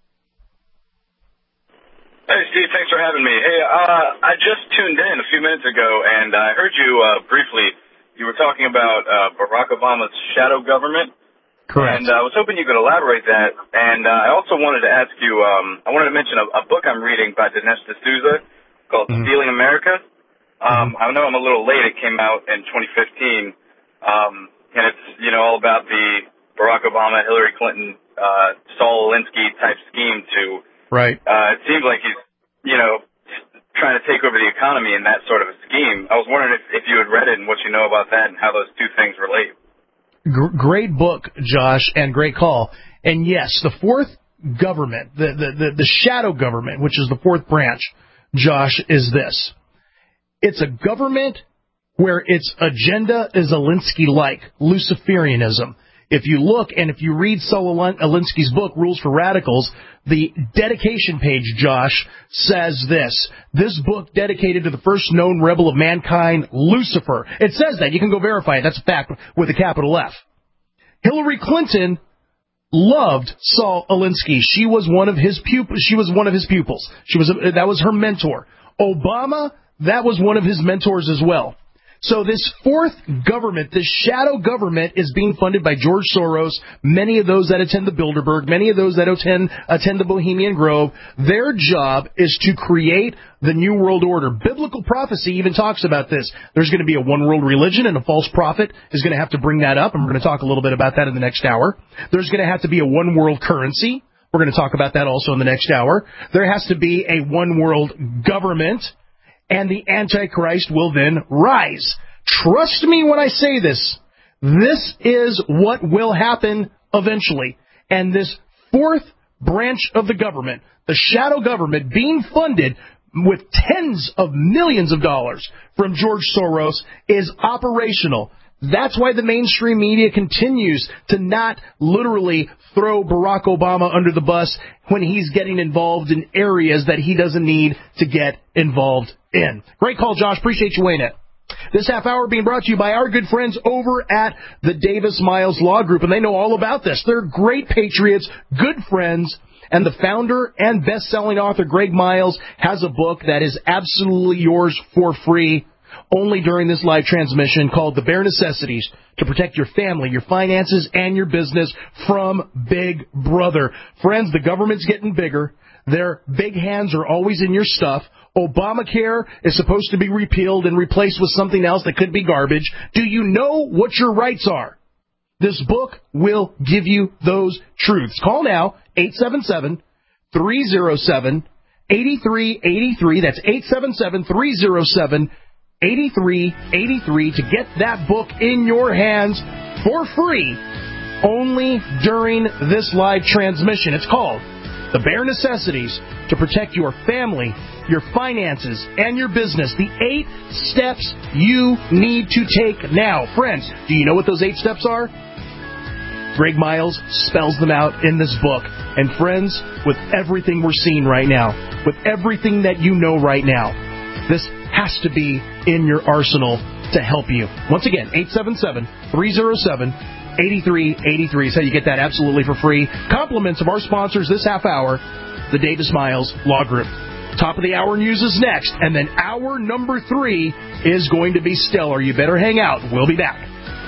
Hey, Steve. Thanks for having me. Hey, uh, I just tuned in a few minutes ago, and I heard you uh, briefly. You were talking about uh, Barack Obama's shadow government. Correct. And uh, I was hoping you could elaborate that. And uh, I also wanted to ask you, um, I wanted to mention a, a book I'm reading by Dinesh D'Souza called mm-hmm. Stealing America. Um, mm-hmm. I know I'm a little late. It came out in twenty fifteen. Um, and it's, you know, all about the Barack Obama, Hillary Clinton, uh, Saul Alinsky type scheme to, right. uh, it seems like he's, you know, trying to take over the economy in that sort of a scheme. I was wondering if, if you had read it and what you know about that and how those two things relate. G- great book, Josh, and great call. And yes, the fourth government, the, the, the, the shadow government, which is the fourth branch, Josh, is this. It's a government where its agenda is Alinsky-like, Luciferianism. If you look and if you read Saul Alinsky's book, Rules for Radicals, the dedication page, Josh, says this. This book dedicated to the first known rebel of mankind, Lucifer. It says that. You can go verify it. That's a fact with a capital F. Hillary Clinton loved Saul Alinsky. She was one of his pupils. She was one of his pupils. She was a, that was her mentor. Obama, that was one of his mentors as well. So this fourth government, this shadow government, is being funded by George Soros, many of those that attend the Bilderberg, many of those that attend, attend the Bohemian Grove. Their job is to create the New World Order. Biblical prophecy even talks about this. There's going to be a one-world religion, and a false prophet is going to have to bring that up, and we're going to talk a little bit about that in the next hour. There's going to have to be a one-world currency. We're going to talk about that also in the next hour. There has to be a one-world government. And the Antichrist will then rise. Trust me when I say this. This is what will happen eventually. And this fourth branch of the government, the shadow government, being funded with tens of millions of dollars from George Soros, is operational. That's why the mainstream media continues to not literally throw Barack Obama under the bus when he's getting involved in areas that he doesn't need to get involved in. Great call, Josh. Appreciate you weighing in. This half hour being brought to you by our good friends over at the Davis Miles Law Group, and they know all about this. They're great patriots, good friends, and the founder and best-selling author, Greg Miles, has a book that is absolutely yours for free only during this live transmission, called The Bare Necessities to Protect Your Family, Your Finances, and Your Business from Big Brother. Friends, the government's getting bigger. Their big hands are always in your stuff. Obamacare is supposed to be repealed and replaced with something else that could be garbage. Do you know what your rights are? This book will give you those truths. Call now, eight seven seven, three oh seven, eight three eight three. That's eight seven seven, three oh seven, eight three eight three to get that book in your hands for free only during this live transmission. It's called The Bare Necessities to Protect Your Family, Your Finances, and Your Business. The eight steps you need to take now. Friends, do you know what those eight steps are? Greg Miles spells them out in this book. And friends, with everything we're seeing right now, with everything that you know right now, this has to be in your arsenal to help you. Once again, eight seven seven, three oh seven, eight three eight three is how you get that absolutely for free. Compliments of our sponsors this half hour, the Davis Miles Law Group. Top of the hour news is next, and then hour number three is going to be stellar. You better hang out. We'll be back.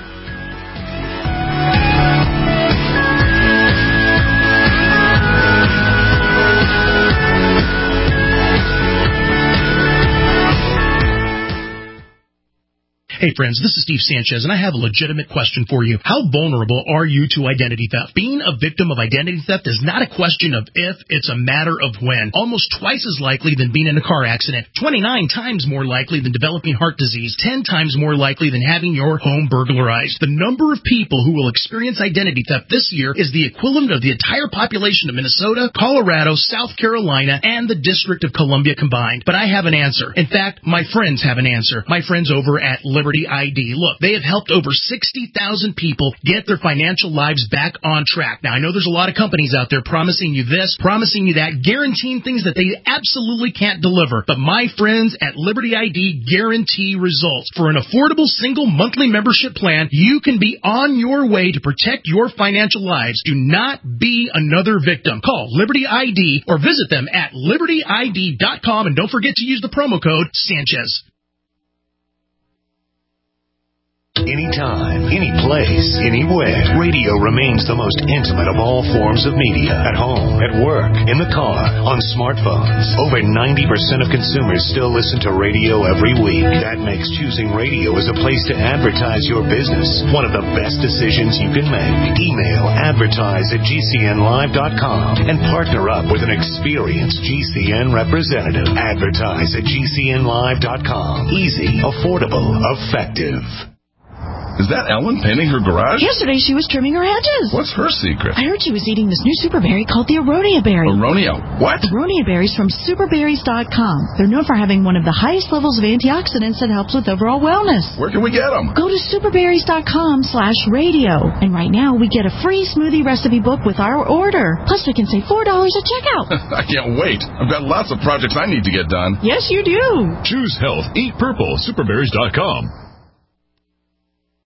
Hey friends, this is Steve Sanchez, and I have a legitimate question for you. How vulnerable are you to identity theft? Being a victim of identity theft is not a question of if, it's a matter of when. Almost twice as likely than being in a car accident, twenty-nine times more likely than developing heart disease, ten times more likely than having your home burglarized. The number of people who will experience identity theft this year is the equivalent of the entire population of Minnesota, Colorado, South Carolina, and the District of Columbia combined. But I have an answer. In fact, my friends have an answer. My friends over at Liberty I D. Look, they have helped over sixty thousand people get their financial lives back on track. Now, I know there's a lot of companies out there promising you this, promising you that, guaranteeing things that they absolutely can't deliver. But my friends at Liberty I D guarantee results. For an affordable single monthly membership plan, you can be on your way to protect your financial lives. Do not be another victim. Call Liberty I D or visit them at liberty I D dot com, and don't forget to use the promo code Sanchez. Anytime, any place, anywhere. Radio remains the most intimate of all forms of media. At home, at work, in the car, on smartphones. Over ninety percent of consumers still listen to radio every week. That makes choosing radio as a place to advertise your business one of the best decisions you can make. Email advertise at G C N live dot com and partner up with an experienced G C N representative. Advertise at G C N live dot com. Easy, affordable, effective. Is that Ellen painting her garage? Yesterday she was trimming her hedges. What's her secret? I heard she was eating this new super berry called the Aronia berry. Aronia what? Aronia berries from super berries dot com. They're known for having one of the highest levels of antioxidants that helps with overall wellness. Where can we get them? Go to super berries dot com slash radio. And right now we get a free smoothie recipe book with our order. Plus we can save four dollars at checkout. I can't wait. I've got lots of projects I need to get done. Yes, you do. Choose health. Eat purple. super berries dot com.